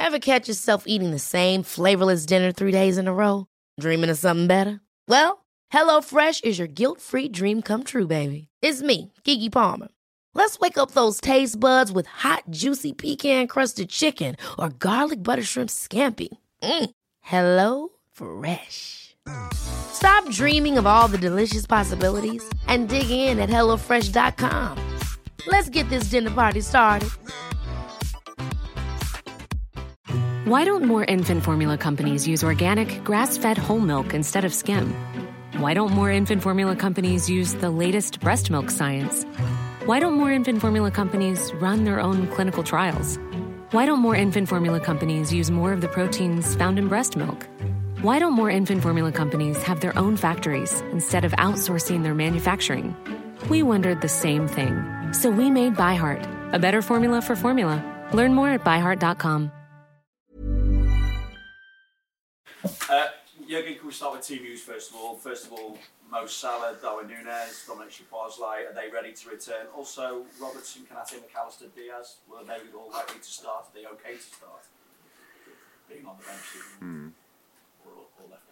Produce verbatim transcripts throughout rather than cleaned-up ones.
Ever catch yourself eating the same flavorless dinner three days in a row? Dreaming of something better? Well, HelloFresh is your guilt-free dream come true, baby. It's me, Keke Palmer. Let's wake up those taste buds with hot, juicy pecan-crusted chicken or garlic butter shrimp scampi. Mm. Hello Fresh. Stop dreaming of all the delicious possibilities and dig in at hello fresh dot com. Let's get this dinner party started. Why don't more infant formula companies use organic, grass-fed whole milk instead of skim? Why don't more infant formula companies use the latest breast milk science? Why don't more infant formula companies run their own clinical trials? Why don't more infant formula companies use more of the proteins found in breast milk? Why don't more infant formula companies have their own factories instead of outsourcing their manufacturing? We wondered the same thing. So we made ByHeart, a better formula for formula. Learn more at by heart dot com. Uh, Jürgen, can we start with team news first of all? First of all, Mo Salah, Darwin Núñez, Dominic Szoboszlai, are they ready to return? Also, Robertson, Konate, McAllister, Diaz, were they all likely to start? Are they okay to start? Being on the bench hmm. or, or left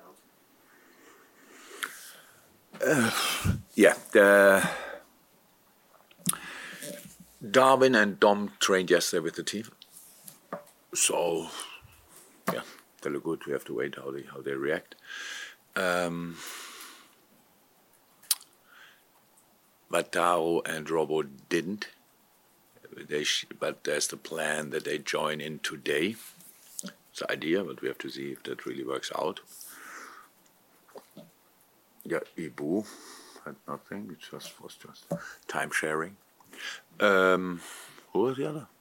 out? Uh, yeah, the Darwin and Dom trained yesterday with the team. So, yeah. They look good. We have to wait how they how they react. Um, but Tao and Robo didn't. They sh- but there's the plan that they join in today. It's the idea, but we have to see if that really works out. Yeah, Ibu had nothing. It just was just time sharing. Um, who was the other?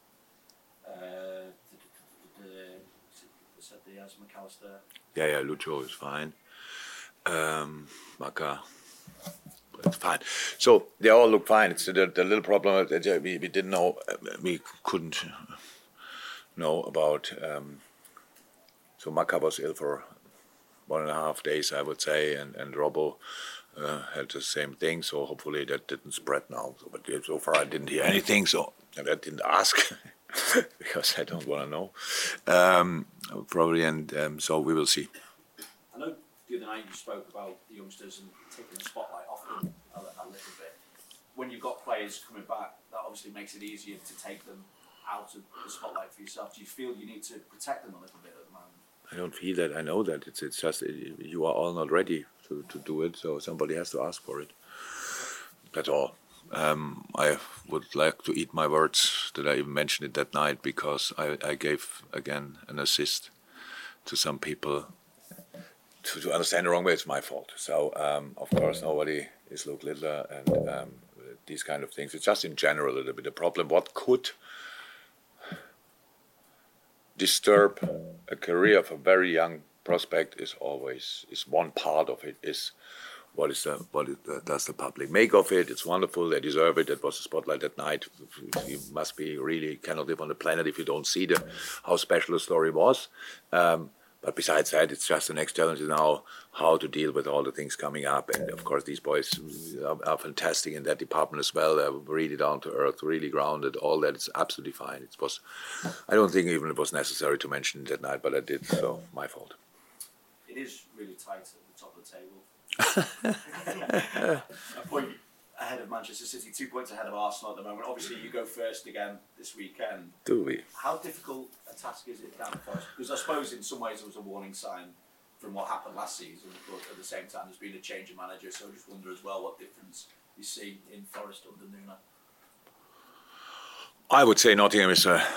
McAllister. Yeah, yeah, Lucho is fine. Um, Maka, it's fine. So they all look fine. It's the, the little problem that we, we didn't know, we couldn't know about. Um, so Maka was ill for one and a half days, I would say, and, and Robbo uh, had the same thing. So hopefully that didn't spread now. So, but so far I didn't hear anything, so and I didn't ask. Because I don't want to know, um, probably, and um, so we will see. I know the other night you spoke about the youngsters and taking the spotlight off them a, a little bit. When you've got players coming back, that obviously makes it easier to take them out of the spotlight for yourself. Do you feel you need to protect them a little bit at the moment? I don't feel that. I know that. It's it's just you are all not ready to, to do it, so somebody has to ask for it. That's all. Um, I would like to eat my words that I even mentioned it that night because I, I gave, again, an assist to some people to, to understand the wrong way. It's my fault. So, um, of course, nobody is Luke Littler and um, these kind of things. It's just in general a little bit a problem. What could disturb a career of a very young prospect is always, is one part of it is What is the, what is the, does the public make of it? It's wonderful. They deserve it. That was the spotlight that night. You must be really cannot live on the planet if you don't see the how special the story was. Um, but besides that, it's just the next challenge is now how to deal with all the things coming up. And of course, these boys are, are fantastic in that department as well. They're really down to earth, really grounded. All that is absolutely fine. It was. I don't think even it was necessary to mention it that night, but I did. So my fault. It is really tight at the top of the table. A point ahead of Manchester City, two points ahead of Arsenal at the moment. Obviously, you go first again this weekend. Do we? How difficult a task is it down at Forest? Because I suppose in some ways it was a warning sign from what happened last season, but at the same time there's been a change of manager, so I just wonder as well what difference you see in Forest under Núñez. I would say Nottingham is a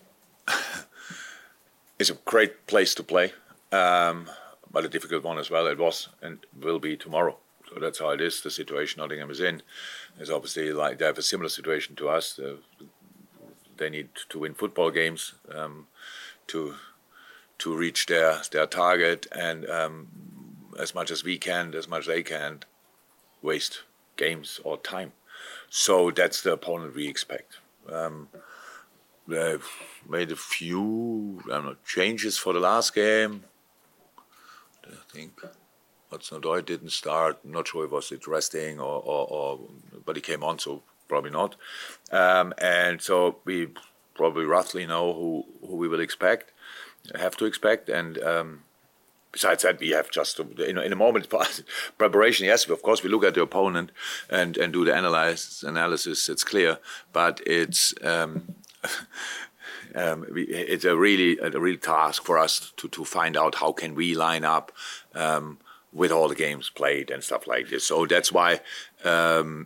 is a great place to play. Um, But a difficult one as well. It was and will be tomorrow. So that's how it is. The situation Nottingham is in is obviously like they have a similar situation to us. Uh, they need to win football games um, to to reach their their target, and um, as much as we can, as much as they can't waste games or time. So that's the opponent we expect. Um, they've made a few I don't know, changes for the last game. I think Hudson-Odoi didn't start. I'm not sure if it was it resting or, or, or, but he came on, so probably not. Um, and so we probably roughly know who, who we will expect. have to expect. And um, besides that, we have just, you know, in a moment, preparation, yes, of course, we look at the opponent and, and do the analysis, analysis, it's clear. But it's um, um, we, it's a really a real task for us to, to find out how can we line up um, with all the games played and stuff like this. So that's why um,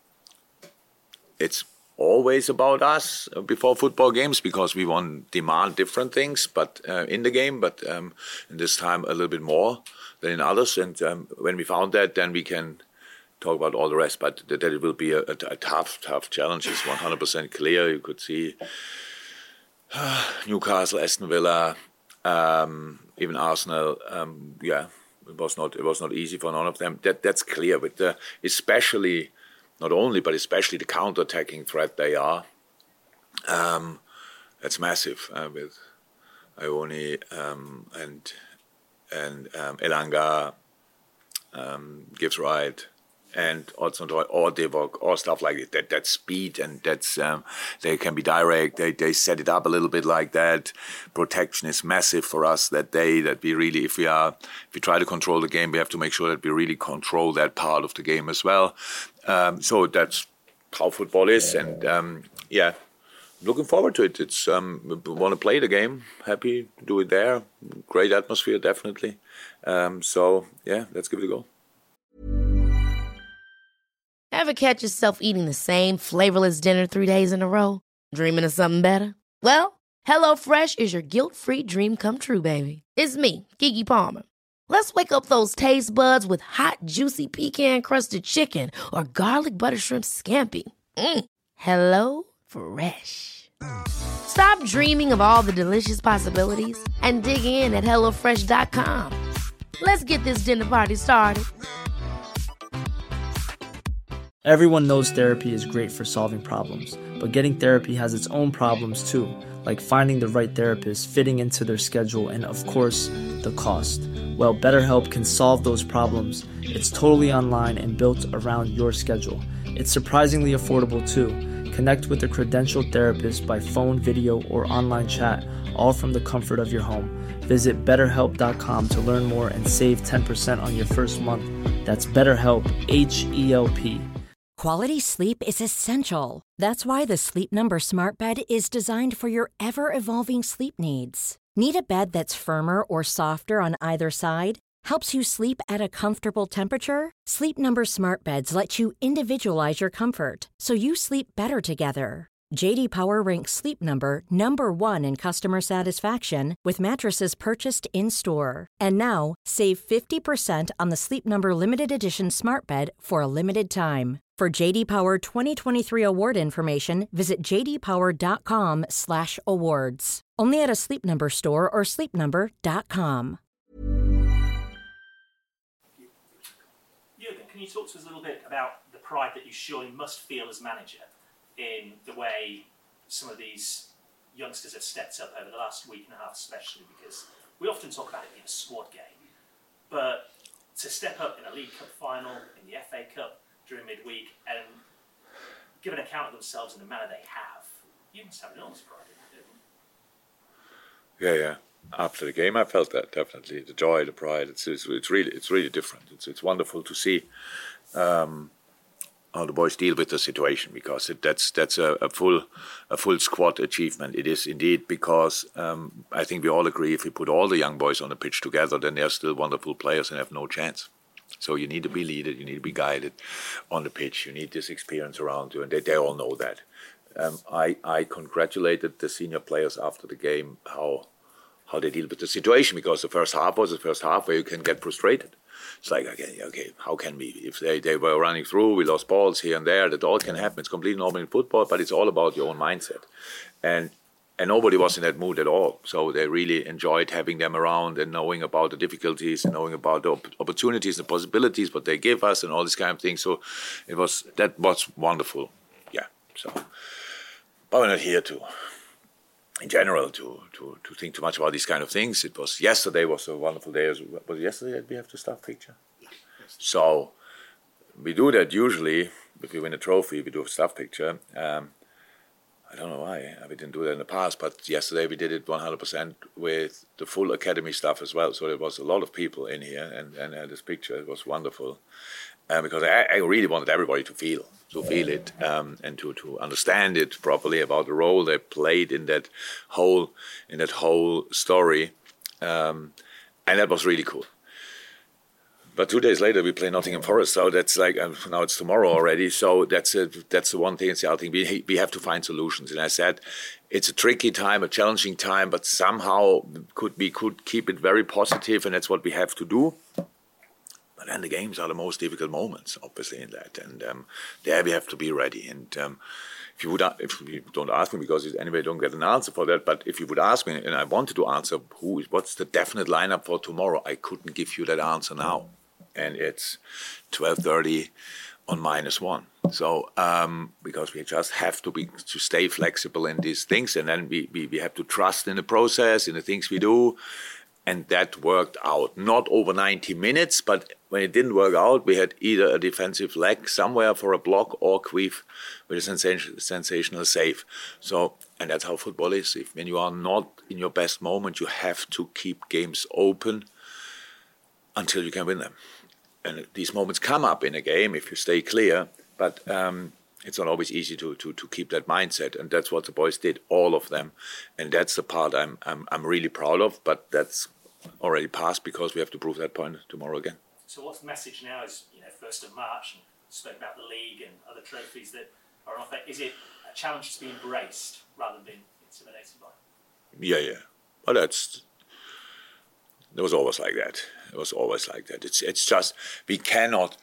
it's always about us before football games, because we want to demand different things but uh, in the game, but um, in this time a little bit more than in others. And um, when we found that, then we can talk about all the rest. But that, that it will be a, a, a tough, tough challenge is one hundred percent clear. You could see uh, Newcastle, Aston Villa, um, even Arsenal. Um, yeah, it was not it was not easy for none of them. That that's clear. But uh, especially. Not only, but especially the counter-attacking threat they are. Um, that's massive uh, with Ione um, and and um, Elanga, um, Gibbs Wright, and Odson or Divock or stuff like that. That that speed and that's um, they can be direct. They they set it up a little bit like that. Protection is massive for us that day. That we really, if we are, if we try to control the game, we have to make sure that we really control that part of the game as well. Um, so that's how football is, and um, yeah, looking forward to it. It's um, we want to play the game. Happy to do it there. Great atmosphere, definitely. Um, so yeah, let's give it a go. Ever catch yourself eating the same flavorless dinner three days in a row? Dreaming of something better? Well, HelloFresh is your guilt-free dream come true, baby. It's me, Keke Palmer. Let's wake up those taste buds with hot, juicy pecan-crusted chicken or garlic butter shrimp scampi. Mm. Hello Fresh. Stop dreaming of all the delicious possibilities and dig in at hello fresh dot com. Let's get this dinner party started. Everyone knows therapy is great for solving problems, but getting therapy has its own problems too, like finding the right therapist, fitting into their schedule, and of course, the cost. Well, BetterHelp can solve those problems. It's totally online and built around your schedule. It's surprisingly affordable too. Connect with a credentialed therapist by phone, video, or online chat, all from the comfort of your home. Visit better help dot com to learn more and save ten percent on your first month. That's BetterHelp, H E L P. Quality sleep is essential. That's why the Sleep Number Smart Bed is designed for your ever-evolving sleep needs. Need a bed that's firmer or softer on either side? Helps you sleep at a comfortable temperature? Sleep Number Smart Beds let you individualize your comfort, so you sleep better together. J D Power ranks Sleep Number number one in customer satisfaction with mattresses purchased in-store. And now, save fifty percent on the Sleep Number Limited Edition Smart Bed for a limited time. For J D Power twenty twenty-three award information, visit j d power dot com slash awards. Only at a Sleep Number store or sleep number dot com. Jürgen, can you talk to us a little bit about the pride that you surely must feel as manager in the way some of these youngsters have stepped up over the last week and a half, especially because we often talk about it being a squad game, but to step up in a League Cup final, in the F A Cup during midweek, and give an account of themselves in the manner they have, you must have enormous pride in it. Yeah, yeah. After the game, I felt that definitely the joy, the pride. It's it's, it's really it's really different. It's it's wonderful to see. Um, how the boys deal with the situation, because it, that's that's a, a full a full squad achievement. It is indeed, because um, I think we all agree if we put all the young boys on the pitch together, then they're still wonderful players and have no chance. So you need to be led, you need to be guided on the pitch. You need this experience around you, and they, they all know that. Um, I I congratulated the senior players after the game how how they deal with the situation, because the first half was the first half where you can get frustrated. It's like, okay, okay, how can we? If they, they were running through, we lost balls here and there, that all can happen. It's completely normal in football, but it's all about your own mindset. And and nobody was in that mood at all. So they really enjoyed having them around and knowing about the difficulties and knowing about the op- opportunities and possibilities, what they give us and all this kind of thing. So it was that was wonderful. Yeah. So, but we're not here to, in general, to, to, to think too much about these kind of things. It was yesterday was a wonderful day. Was it yesterday that we have the staff picture? Yeah. So we do that usually. If we win a trophy, we do a staff picture. Um, I don't know why we didn't do that in the past, but yesterday we did it one hundred percent with the full academy staff as well. So there was a lot of people in here, and, and uh, this picture, it was wonderful. Uh, because I, I really wanted everybody to feel, to feel it, um, and to, to understand it properly about the role they played in that whole, in that whole story. Um, and that was really cool. But two days later we play Nottingham Forest, so that's like uh, now it's tomorrow already. So that's a, that's the one thing. It's the other thing. We we have to find solutions. And I said, it's a tricky time, a challenging time, but somehow could we could keep it very positive, and that's what we have to do. But then the games are the most difficult moments, obviously, in that, and um, there we have to be ready. And um, if you would, if you don't ask me, because anyway, I don't get an answer for that. But if you would ask me, and I wanted to answer, who is what's the definite lineup for tomorrow, I couldn't give you that answer now. And it's twelve thirty on minus one. So um, because we just have to be to stay flexible in these things, and then we, we, we have to trust in the process, in the things we do, and that worked out. Not over ninety minutes, but when it didn't work out, we had either a defensive leg somewhere for a block or Queef with a sensation, sensational save. So, and that's how football is. If when you are not in your best moment, you have to keep games open until you can win them. And these moments come up in a game if you stay clear, but um, it's not always easy to, to, to keep that mindset, and that's what the boys did, all of them, and that's the part I'm I'm I'm really proud of. But that's already passed because we have to prove that point tomorrow again. So what's the message now? Is you know first of March, and spoke about the league and other trophies that are on offer. Is it a challenge to be embraced rather than being intimidated by? Yeah, yeah. Well, that's. It was always like that. It was always like that. It's it's just we cannot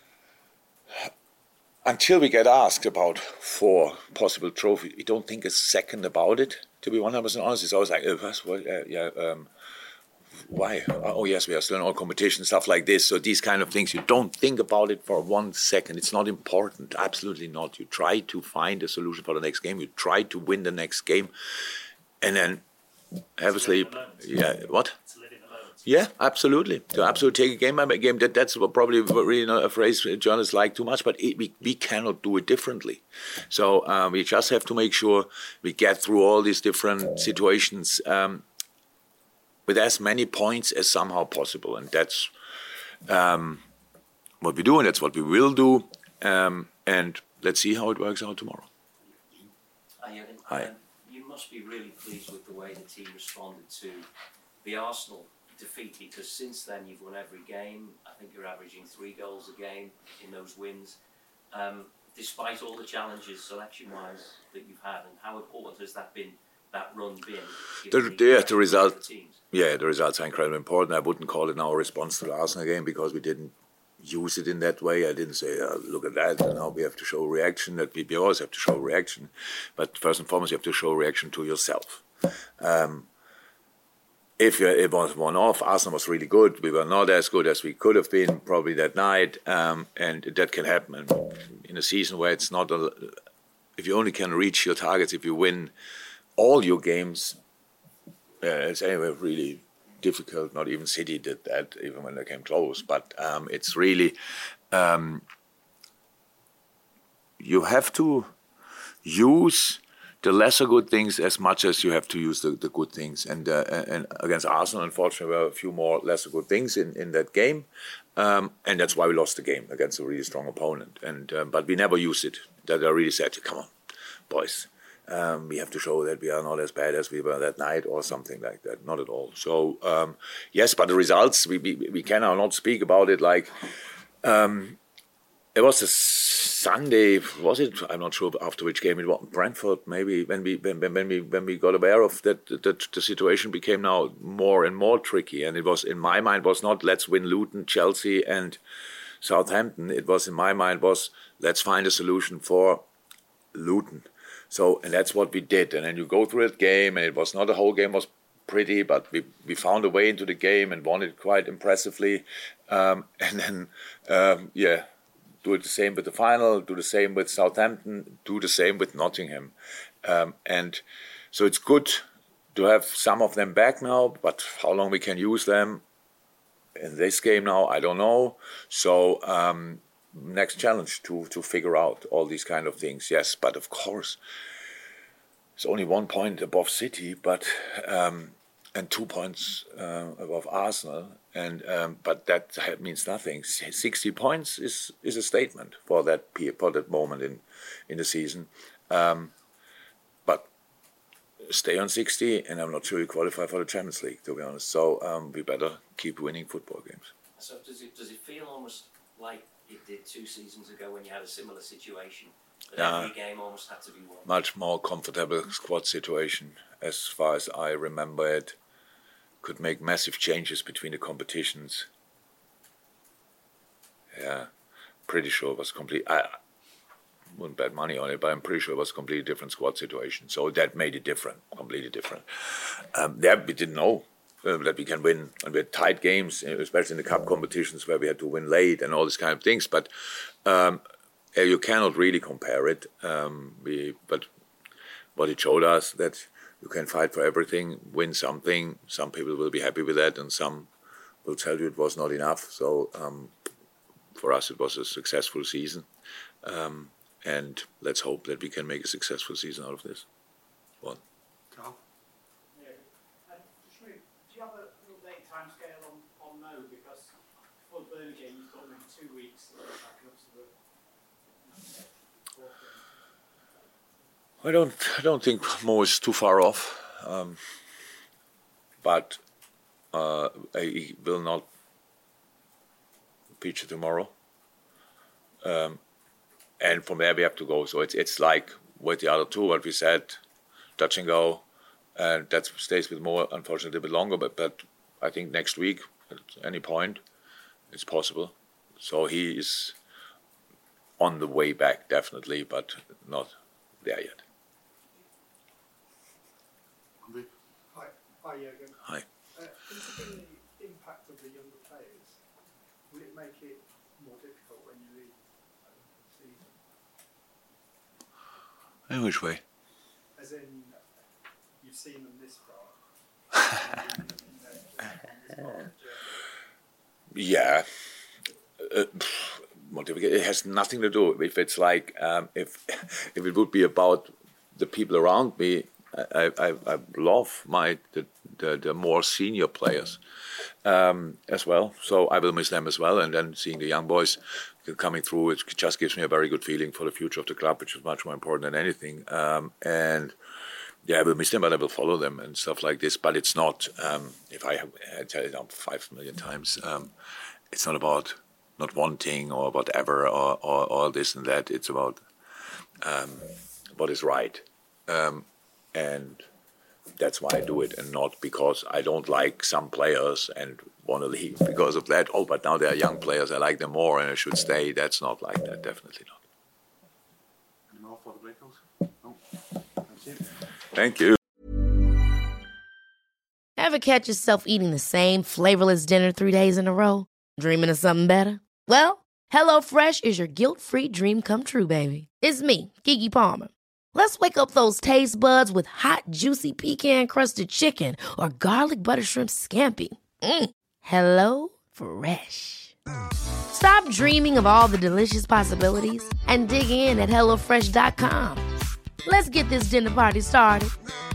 until we get asked about four possible trophies. We don't think a second about it. To be one hundred percent honest, it's always like, oh, what, uh, yeah, um, why? Oh yes, we are still in all competition, stuff like this. So these kind of things, you don't think about it for one second. It's not important. Absolutely not. You try to find a solution for the next game. You try to win the next game, and then have a sleep. Yeah, what? Yeah, absolutely. To absolutely take a game by game, that, that's probably really not a phrase journalists like too much, but it, we, we cannot do it differently. So um, we just have to make sure we get through all these different situations um, with as many points as somehow possible. And that's um, what we do, and that's what we will do. Um, and let's see how it works out tomorrow. Hi, Jürgen. Hi. Um, you must be really pleased with the way the team responded to the Arsenal defeat, because since then you've won every game. I think you're averaging three goals a game in those wins, um, despite all the challenges selection-wise that you've had. And how important has that been, that run been? The, the, yeah, the result, yeah, the results are incredibly important. I wouldn't call it now a response to the Arsenal game because we didn't use it in that way. I didn't say, uh, look at that, and now we have to show reaction. That we, we always have to show reaction. But first and foremost, you have to show reaction to yourself. Um, If it was one-off, Arsenal was really good. We were not as good as we could have been probably that night, um, and that can happen in a season where it's not. A, if you only can reach your targets, if you win all your games, uh, it's anyway really difficult. Not even City did that, even when they came close. But um, it's really um, you have to use the lesser good things as much as you have to use the, the good things. And uh, and against Arsenal, unfortunately, there were a few more lesser good things in, in that game. Um, and that's why we lost the game against a really strong opponent. And uh, But we never used it. That I really said, come on, boys. Um, we have to show that we are not as bad as we were that night or something like that. Not at all. So, um, yes, but the results, we, we, we cannot not speak about it like... Um, it was a Sunday, was it? I'm not sure after which game it was. Brentford, maybe when we when, when we when we got aware of that, that the situation became now more and more tricky. And it was in my mind was not let's win Luton, Chelsea, and Southampton. It was in my mind was let's find a solution for Luton. So and that's what we did. And then you go through that game, and it was not the whole game was pretty, but we we found a way into the game and won it quite impressively. Um, and then um, yeah. Do it the same with the final, do the same with Southampton, do the same with Nottingham. Um, and so it's good to have some of them back now, but how long we can use them in this game now, I don't know. So um, next challenge to, to figure out all these kind of things, yes. But of course, it's only one point above City, but um, and two points uh, above Arsenal, and um, but that means nothing. sixty points is, is a statement for that for that moment in in the season, um, but stay on sixty, and I'm not sure you qualify for the Champions League, to be honest. So um, we better keep winning football games. So does it does it feel almost like it did two seasons ago when you had a similar situation? That Yeah. every game almost had to be won? Much more comfortable squad situation, as far as I remember it. Could make massive changes between the competitions. Yeah, pretty sure it was complete. I wouldn't bet money on it, but I'm pretty sure it was a completely different squad situation. So that made it different, completely different. Um, there we didn't know uh, that we can win, and we had tight games, especially in the cup competitions where we had to win late and all these kind of things. But um, you cannot really compare it. Um, we, but what it showed us that you can fight for everything, win something. Some people will be happy with that, and some will tell you it was not enough. So um, for us, it was a successful season. Um, and let's hope that we can make a successful season out of this one. Carl? Yeah. Um, just really, do you have a, an updated timescale on, on Mo? Because for the Burnley game, you've got maybe two weeks to back up to the. I don't. I don't think Mo is too far off, um, but uh, he will not feature tomorrow. Um, and from there we have to go. So it's it's like with the other two, what we said, touch and go, and that stays with Mo unfortunately a bit longer. But but I think next week at any point, it's possible. So he is on the way back definitely, but not there yet. Hi, hi, Jürgen. Hi. Uh, considering the impact of the younger players, will it make it more difficult when you leave the season? In which way? As in, you've seen them this far. Yeah. Uh, it has nothing to do if it's like um, if if it would be about the people around me. I, I, I love my the, the, the more senior players um, as well, so I will miss them as well. And then seeing the young boys coming through, it just gives me a very good feeling for the future of the club, which is much more important than anything. Um, and yeah, I will miss them, but I will follow them and stuff like this. But it's not. Um, if I, I tell it five million times, um, it's not about not wanting or whatever or, or, or this and that. It's about um, what is right. Um, And that's why I do it, and not because I don't like some players and want to leave because of that. Oh, but now they are young players, I like them more and I should stay. That's not like that, definitely not. Any more for the breakouts? No. That's it. Thank you. Ever catch yourself eating the same flavorless dinner three days in a row? Dreaming of something better? Well, HelloFresh is your guilt-free dream come true, baby. It's me, Keke Palmer. Let's wake up those taste buds with hot, juicy pecan-crusted chicken or garlic butter shrimp scampi. Mm. Hello Fresh. Stop dreaming of all the delicious possibilities and dig in at hello fresh dot com. Let's get this dinner party started.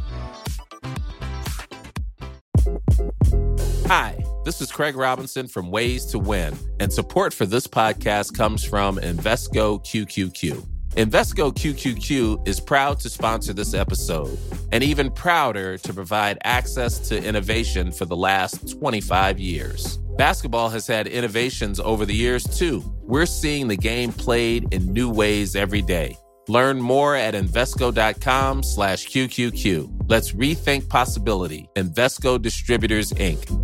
Hi, this is Craig Robinson from Ways to Win, and support for this podcast comes from Invesco Q Q Q. Invesco Q Q Q is proud to sponsor this episode and even prouder to provide access to innovation for the last twenty-five years. Basketball has had innovations over the years, too. We're seeing the game played in new ways every day. Learn more at Invesco.com slash QQQ. Let's rethink possibility. Invesco Distributors, Incorporated.